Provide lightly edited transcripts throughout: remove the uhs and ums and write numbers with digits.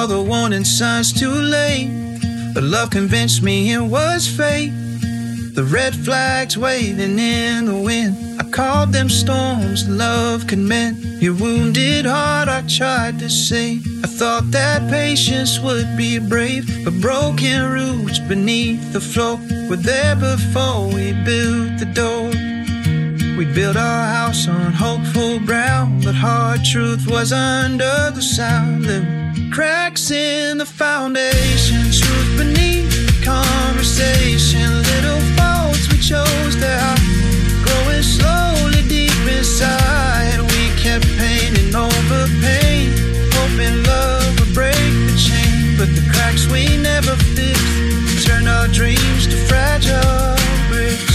all the warning signs too late, but love convinced me it was fate. The red flags waving in the wind, I called them storms love could mend. Your wounded heart I tried to save. I thought that patience would be brave, but broken roots beneath the floor were there before we built the door. We built our house on hopeful ground, but hard truth was under the sound. Little cracks in the foundation, truth beneath the conversation. Little faults we chose to hide, growing slowly deep inside. We kept painting over pain, hoping love would break the chain. But the cracks we never fixed turned our dreams to fragile bricks.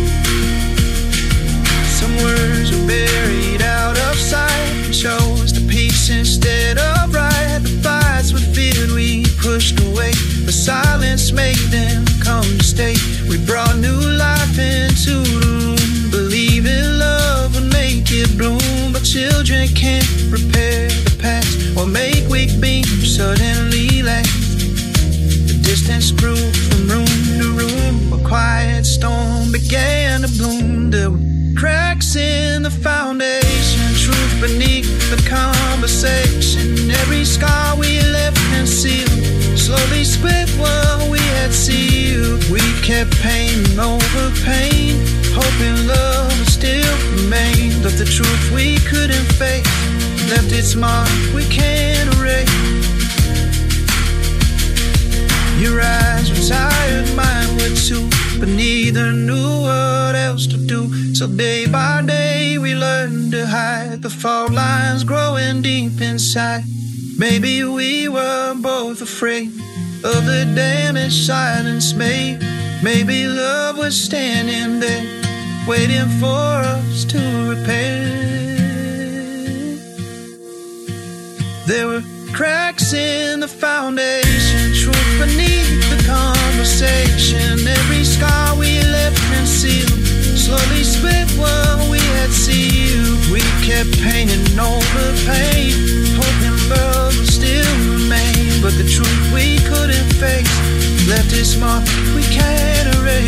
Some words were buried out of sight, chose the peace instead of right. The fights we feared we pushed away, the silence made them come to stay. We brought new life into the room, believing love would make it bloom. But children can't repair the past or make weak beams suddenly last. The distance grew from room to room, a quiet storm began to bloom. There were cracks in the foundation, truth beneath the conversation. Every scar we left concealed slowly split what we had sealed. We kept painting over pain, hoping love would still remain. But the truth we couldn't face left its mark we can't erase. Your eyes were tired, mine were too, but neither knew what else to do. So day by day we learned to hide the fault lines growing deep inside. Maybe we were both afraid of the damage silence made. Maybe love was standing there waiting for us to repair. There were cracks in the foundation, truth beneath the conversation. Every scar we left concealed slowly split what we had sealed. We kept painting over pain, hoping love would still remain. But the truth we couldn't face left its mark we can't erase.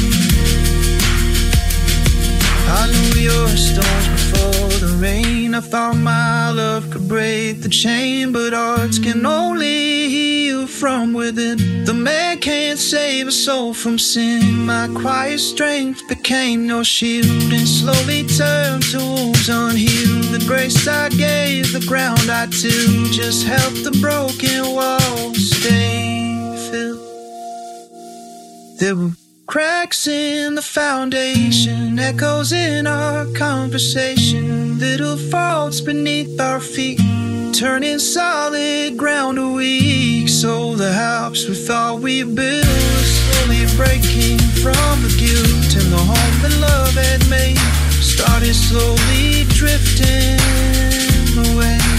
I knew your storms before the rain. I thought my love could break the chain, but hearts can only heal from within. The man can't save a soul from sin. My quiet strength became your shield and slowly turned to wounds unhealed. The grace I gave, the ground I tilled, just helped the broken walls stay filled. There were cracks in the foundation, echoes in our conversation. Little faults beneath our feet, turning solid ground to weak. So the house we thought we built was slowly breaking from the guilt. And the home that love had made started slowly drifting away.